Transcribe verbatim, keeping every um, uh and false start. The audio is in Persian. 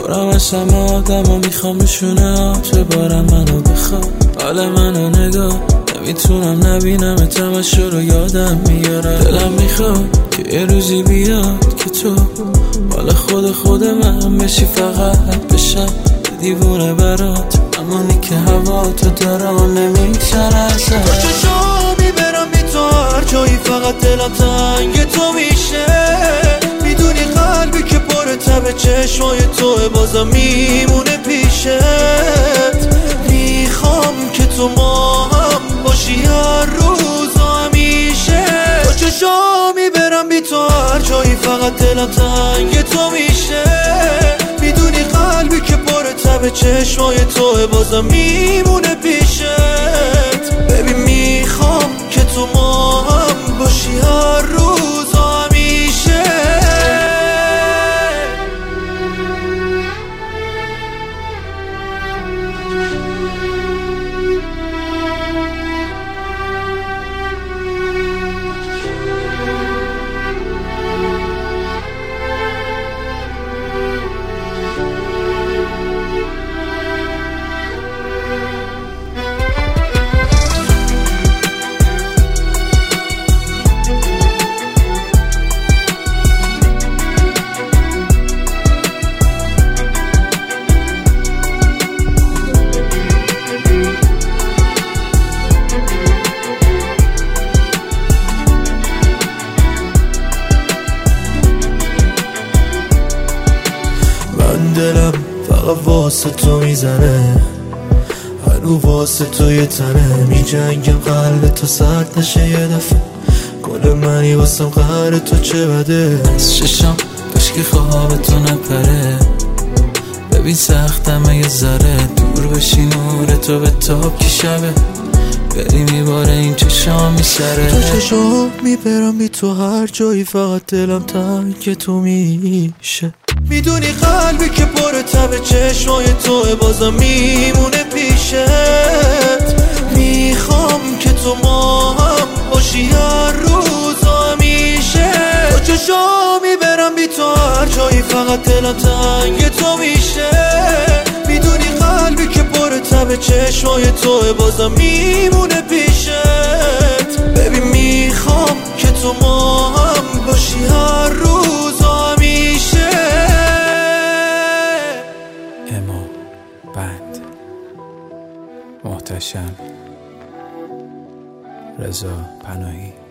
دارم از همه آدم ها میخوامشونه تو بارم منو بخواه حال منو نگاه نمیتونم نبینم تماشا رو یادم میاره دلم میخواد که یه روزی بیاد که تو حال خود خود من بشی فقط بشم دیوونه برات امانی که هوا تو دارم نمیگذره ازت با چشام میبرم بی تو هر جایی فقط دلم تنگ تو میشه میدونی قلبی که پر تب چشمای توه بازم میمونه پیشت میخوام که تو ما هم باشی هر روز و همیشه با چشام میبرم بی تو هر جایی فقط دلم تنگ تو میشه میدونی قلبی که پر تب چشمای توه بازم میمونه پیشت ببین میخوام که تو ما هم باشی هر روز و همیشه دلم فقط واسه تو میزنه هنو واسه تو یه تنه میجنگم قلب تو سرد نشه یه دفعه گل منی واسم قهر تو چه بده از ششم کاشکی خواب تو نپره ببین سختمه یه ذره دور بشی نور تو به تاب که شبه بری میباره این چشام میسره تو چشام میبرم بی تو هر جایی فقط دلم تنگ تو میشه میدونی قلبی که پر تب چشمای توه بازم میمونه پیشت میخوام که تو ما هم باشی هر روز و همیشه با چشام میبرم بی تو هر جایی فقط دلم تنگ تو میشه میدونی قلبی که پر تب چشمای توه بازم میمونه پیشت ببین میخوام که تو ما هم باشی هر روز و همیشه اما بند محتشم رضا پناهی.